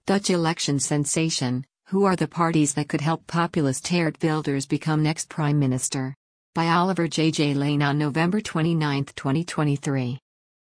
Dutch election sensation: who are the parties that could help populist Geert Wilders become next Prime Minister? By Oliver J. Lane on November 29, 2023.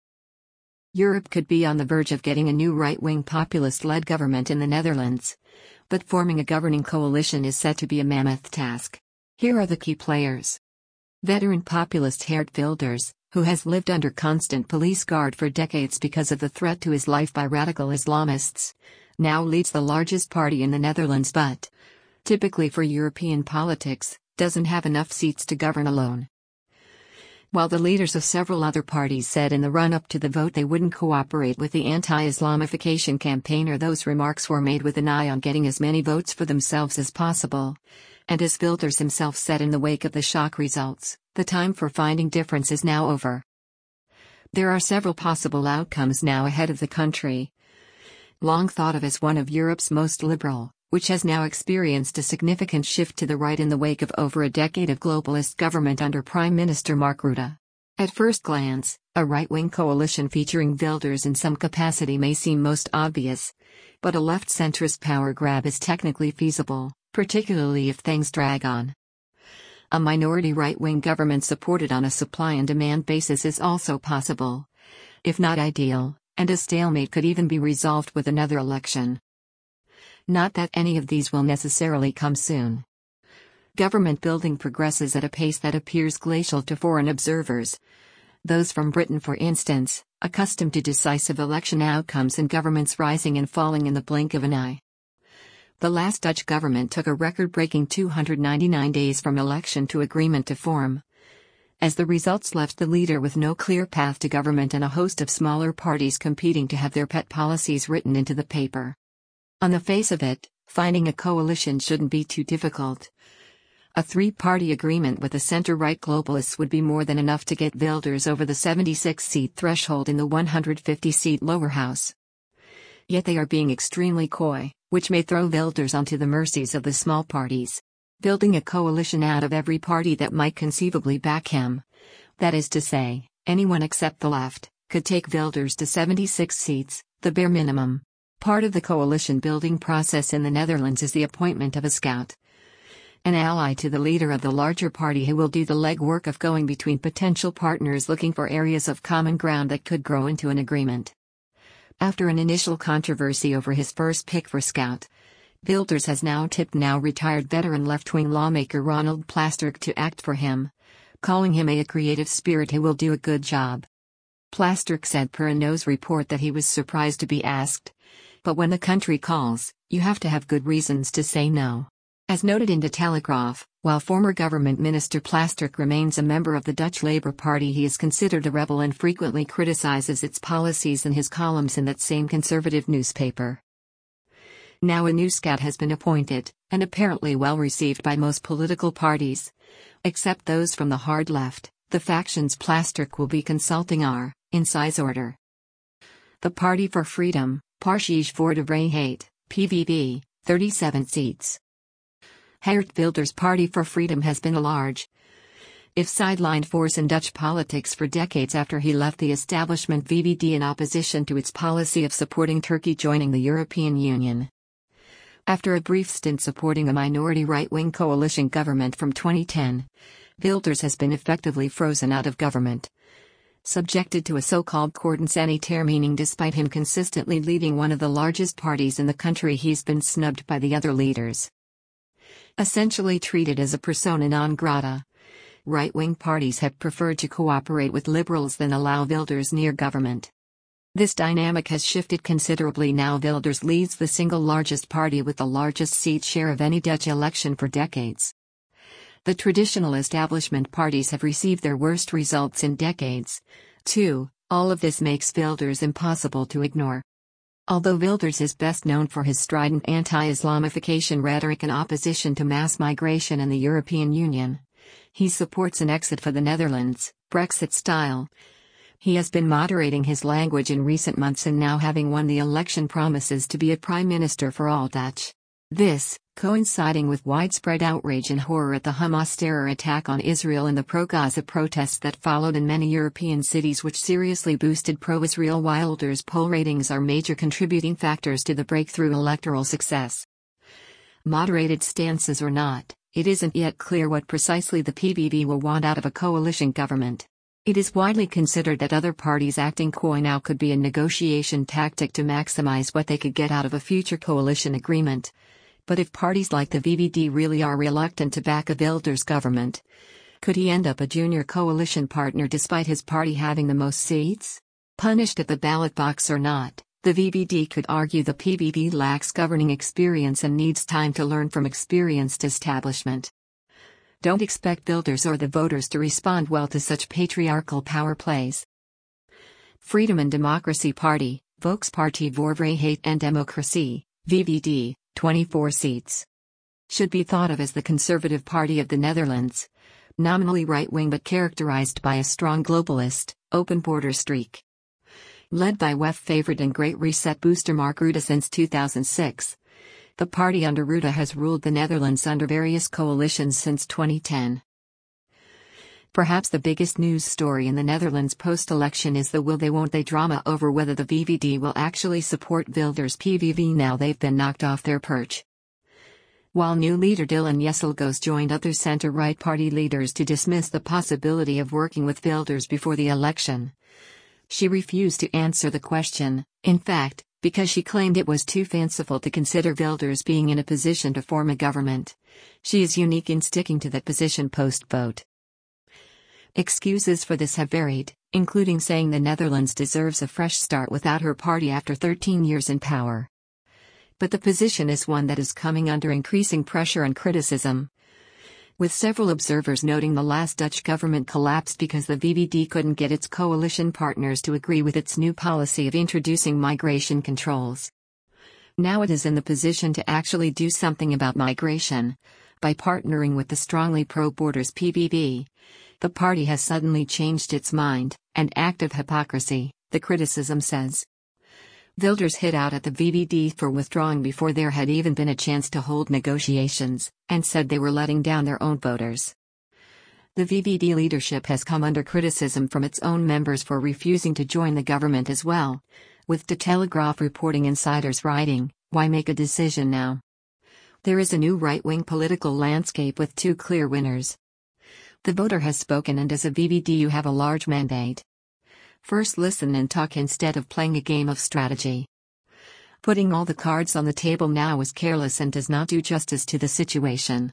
Europe could be on the verge of getting a new right-wing populist-led government in the Netherlands. But forming a governing coalition is set to be a mammoth task. Here are the key players. Veteran populist Geert Wilders, who has lived under constant police guard for decades because of the threat to his life by radical Islamists, now leads the largest party in the Netherlands but, typically for European politics, doesn't have enough seats to govern alone. While the leaders of several other parties said in the run-up to the vote they wouldn't cooperate with the anti-Islamification campaigner, those remarks were made with an eye on getting as many votes for themselves as possible. And as Wilders himself said in the wake of the shock results, the time for finding difference is now over. There are several possible outcomes now ahead of the country. Long thought of as one of Europe's most liberal, which has now experienced a significant shift to the right in the wake of over a decade of globalist government under Prime Minister Mark Rutte. At first glance, a right-wing coalition featuring Wilders in some capacity may seem most obvious, but a left-centrist power grab is technically feasible, particularly if things drag on. A minority right-wing government supported on a supply and demand basis is also possible, if not ideal, and a stalemate could even be resolved with another election. Not that any of these will necessarily come soon. Government building progresses at a pace that appears glacial to foreign observers. Those from Britain, for instance, accustomed to decisive election outcomes and governments rising and falling in the blink of an eye. The last Dutch government took a record-breaking 299 days from election to agreement to form. As the results left the leader with no clear path to government and a host of smaller parties competing to have their pet policies written into the paper. On the face of it, finding a coalition shouldn't be too difficult. A three-party agreement with the center-right globalists would be more than enough to get Wilders over the 76-seat threshold in the 150-seat lower house. Yet they are being extremely coy, which may throw Wilders onto the mercies of the small parties. Building a coalition out of every party that might conceivably back him, that is to say, anyone except the left, could take Wilders to 76 seats, the bare minimum. Part of the coalition-building process in the Netherlands is the appointment of a scout, an ally to the leader of the larger party who will do the legwork of going between potential partners looking for areas of common ground that could grow into an agreement. After an initial controversy over his first pick for scout, Wilders has now tipped now-retired veteran left-wing lawmaker Ronald Plasterk to act for him, calling him a creative spirit who will do a good job. Plasterk said per a No's report that he was surprised to be asked, but when the country calls, you have to have good reasons to say no. As noted in De Telegraaf, while former government minister Plasterk remains a member of the Dutch Labour Party, he is considered a rebel and frequently criticizes its policies in his columns in that same conservative newspaper. Now a new scout has been appointed, and apparently well received by most political parties. Except those from the hard left, the factions Plasterk will be consulting are, in size order. The Party for Freedom, Partij voor de Vrijheid, PVV, 37 seats. Geert Wilders' Party for Freedom has been a large, if sidelined force in Dutch politics for decades after he left the establishment VVD in opposition to its policy of supporting Turkey joining the European Union. After a brief stint supporting a minority right-wing coalition government from 2010, Wilders has been effectively frozen out of government. Subjected to a so-called cordon sanitaire, meaning despite him consistently leading one of the largest parties in the country, he's been snubbed by the other leaders. Essentially treated as a persona non grata, right-wing parties have preferred to cooperate with liberals than allow Wilders near government. This dynamic has shifted considerably now. Wilders leads the single largest party with the largest seat share of any Dutch election for decades. The traditional establishment parties have received their worst results in decades, too. All of this makes Wilders impossible to ignore. Although Wilders is best known for his strident anti-Islamification rhetoric and opposition to mass migration and the European Union, he supports an exit for the Netherlands, Brexit style. He has been moderating his language in recent months and now, having won the election, promises to be a prime minister for all Dutch. This, coinciding with widespread outrage and horror at the Hamas terror attack on Israel and the pro-Gaza protests that followed in many European cities, which seriously boosted pro-Israel Wilders' poll ratings, are major contributing factors to the breakthrough electoral success. Moderated stances or not, it isn't yet clear what precisely the PVV will want out of a coalition government. It is widely considered that other parties acting coy now could be a negotiation tactic to maximize what they could get out of a future coalition agreement. But if parties like the VVD really are reluctant to back a Wilders government, could he end up a junior coalition partner despite his party having the most seats? Punished at the ballot box or not, the VVD could argue the PVV lacks governing experience and needs time to learn from experienced establishment. Don't expect Wilders or the voters to respond well to such patriarchal power plays. Freedom and Democracy Party, Volkspartij voor Vrijheid en Democratie, VVD, 24 seats. Should be thought of as the Conservative Party of the Netherlands. Nominally right-wing but characterized by a strong globalist, open border streak. Led by WEF favorite and Great Reset booster Mark Rutte since 2006. The party under Rutte has ruled the Netherlands under various coalitions since 2010. Perhaps the biggest news story in the Netherlands post-election is the will they won't they drama over whether the VVD will actually support Wilders' PVV now they've been knocked off their perch. While new leader Dylan Jesselgoes joined other center-right party leaders to dismiss the possibility of working with Wilders before the election, she refused to answer the question, in fact, because she claimed it was too fanciful to consider Wilders being in a position to form a government. She is unique in sticking to that position post-vote. Excuses for this have varied, including saying the Netherlands deserves a fresh start without her party after 13 years in power. But the position is one that is coming under increasing pressure and criticism, with several observers noting the last Dutch government collapsed because the VVD couldn't get its coalition partners to agree with its new policy of introducing migration controls. Now it is in the position to actually do something about migration. By partnering with the strongly pro-borders PVV, the party has suddenly changed its mind, an act of hypocrisy, the criticism says. Wilders hit out at the VVD for withdrawing before there had even been a chance to hold negotiations, and said they were letting down their own voters. The VVD leadership has come under criticism from its own members for refusing to join the government as well, with De Telegraaf reporting insiders writing, "Why make a decision now? There is a new right-wing political landscape with two clear winners. The voter has spoken, and as a VVD you have a large mandate. First listen and talk instead of playing a game of strategy. Putting all the cards on the table now is careless and does not do justice to the situation."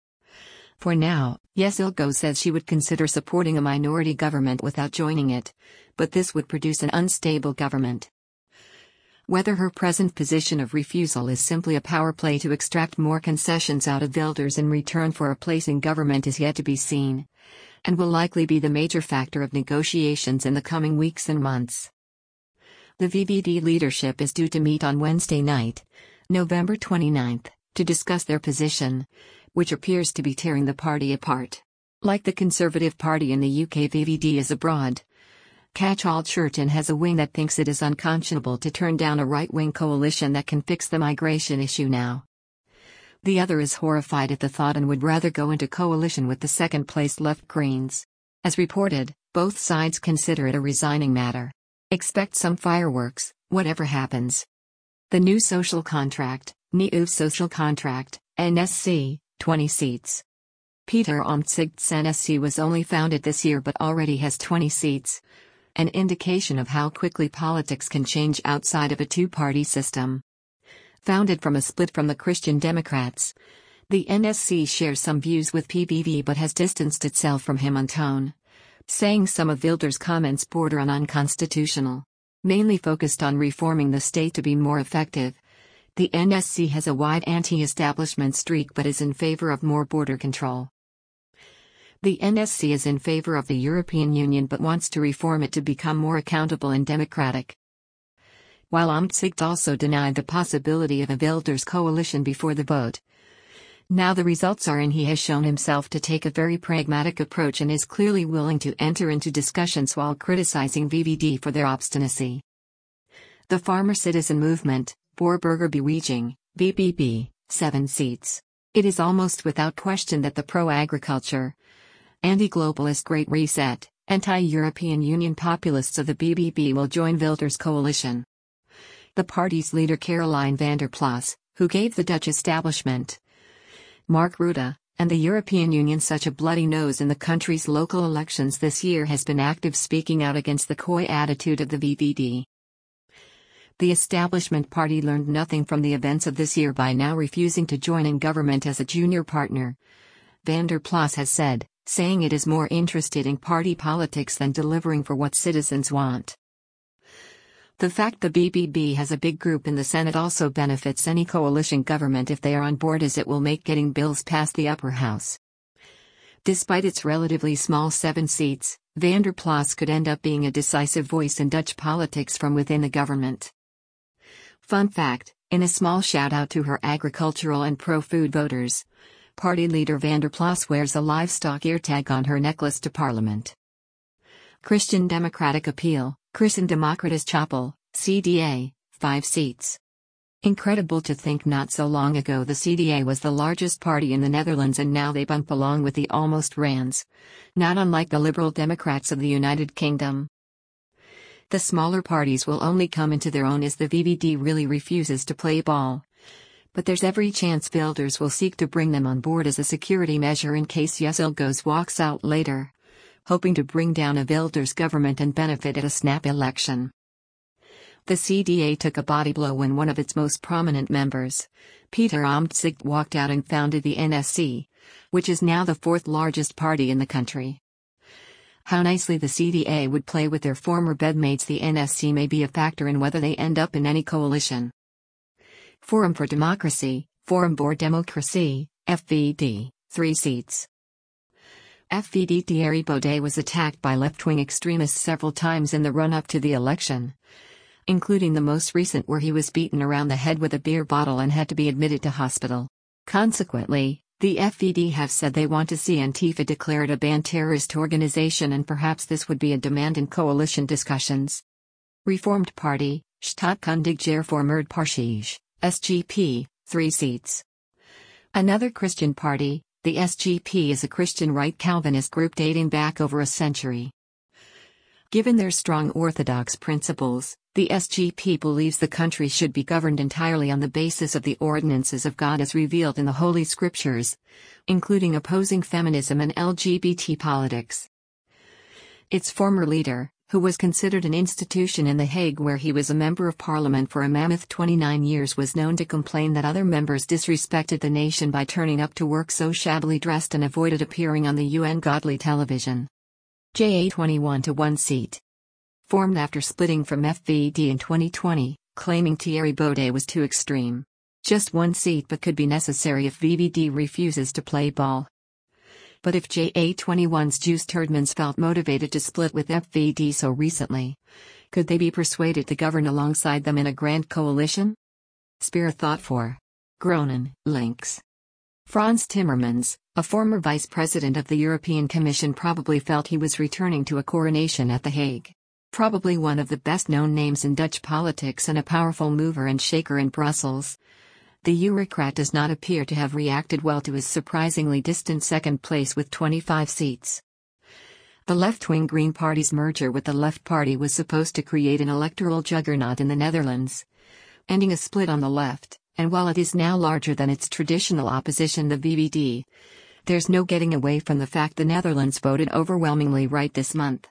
For now, Jesselgoes says she would consider supporting a minority government without joining it, but this would produce an unstable government. Whether her present position of refusal is simply a power play to extract more concessions out of Wilders in return for a place in government is yet to be seen, and will likely be the major factor of negotiations in the coming weeks and months. The VVD leadership is due to meet on Wednesday night, November 29, to discuss their position, which appears to be tearing the party apart. Like the Conservative Party in the UK, VVD is a broad, catch-all church and has a wing that thinks it is unconscionable to turn down a right-wing coalition that can fix the migration issue now. The other is horrified at the thought and would rather go into coalition with the second-place Left Greens. As reported, both sides consider it a resigning matter. Expect some fireworks, whatever happens. The New Social Contract, Nieuw Social Contract, NSC, 20 seats. Peter Omtzigt's NSC was only founded this year but already has 20 seats. An indication of how quickly politics can change outside of a two-party system. Founded from a split from the Christian Democrats, the NSC shares some views with PVV but has distanced itself from him on tone, saying some of Wilders' comments border on unconstitutional. Mainly focused on reforming the state to be more effective, the NSC has a wide anti-establishment streak but is in favor of more border control. The NSC is in favor of the European Union but wants to reform it to become more accountable and democratic. While Omtzigt also denied the possibility of a Wilders coalition before the vote. Now the results are in he has shown himself to take a very pragmatic approach and is clearly willing to enter into discussions while criticizing VVD for their obstinacy. The Farmer Citizen Movement, Boer Burgerbeweging, BBB, 7 seats. It is almost without question that the pro-agriculture, anti-globalist Great Reset, anti-European Union populists of the BBB will join Wilders' coalition. The party's leader Caroline van der Plas, who gave the Dutch establishment, Mark Rutte, and the European Union such a bloody nose in the country's local elections this year, has been active, speaking out against the coy attitude of the VVD. The establishment party learned nothing from the events of this year by now refusing to join in government as a junior partner, van der Plas has said, saying it is more interested in party politics than delivering for what citizens want. The fact the BBB has a big group in the Senate also benefits any coalition government if they are on board, as it will make getting bills past the upper house. Despite its relatively small 7 seats, van der Plas could end up being a decisive voice in Dutch politics from within the government. Fun fact, in a small shout-out to her agricultural and pro-food voters, party leader van der Plas wears a livestock ear tag on her necklace to Parliament. Christian Democratic Appeal, Christen-Democratisch Chapel, CDA, 5 seats. Incredible to think not so long ago the CDA was the largest party in the Netherlands, and now they bump along with the almost Rands, not unlike the Liberal Democrats of the United Kingdom. The smaller parties will only come into their own as the VVD really refuses to play ball. But there's every chance Wilders will seek to bring them on board as a security measure in case Jessel walks out later, hoping to bring down a Wilders government and benefit at a snap election. The CDA took a body blow when one of its most prominent members, Peter Omtzigt, walked out and founded the NSC, which is now the 4th largest party in the country. How nicely the CDA would play with their former bedmates the NSC may be a factor in whether they end up in any coalition. Forum for Democracy, Forum voor Democratie, FVD, 3 seats. FVD Thierry Baudet was attacked by left-wing extremists several times in the run-up to the election, including the most recent where he was beaten around the head with a beer bottle and had to be admitted to hospital. Consequently, the FVD have said they want to see Antifa declared a banned terrorist organization, and perhaps this would be a demand in coalition discussions. Reformed Party, Staatkundig Gereformeerd Partij, SGP, 3 seats. Another Christian party, the SGP is a Christian right Calvinist group dating back over a century. Given their strong orthodox principles, the SGP believes the country should be governed entirely on the basis of the ordinances of God as revealed in the Holy Scriptures, including opposing feminism and LGBT politics. Its former leader, who was considered an institution in The Hague where he was a member of parliament for a mammoth 29 years, was known to complain that other members disrespected the nation by turning up to work so shabbily dressed and avoided appearing on the UN godly television. JA21 to 1 seat. Formed after splitting from FVD in 2020, claiming Thierry Baudet was too extreme. Just 1 seat but could be necessary if VVD refuses to play ball. But if JA21's Joost Eerdmans felt motivated to split with FVD so recently, could they be persuaded to govern alongside them in a grand coalition? Spare thought for Groningen, links. Frans Timmermans, a former vice president of the European Commission, probably felt he was returning to a coronation at The Hague. Probably one of the best-known names in Dutch politics and a powerful mover and shaker in Brussels, the Eurocrat does not appear to have reacted well to his surprisingly distant second place with 25 seats. The left-wing Green Party's merger with the Left Party was supposed to create an electoral juggernaut in the Netherlands, ending a split on the left, and while it is now larger than its traditional opposition the VVD, there's no getting away from the fact the Netherlands voted overwhelmingly right this month.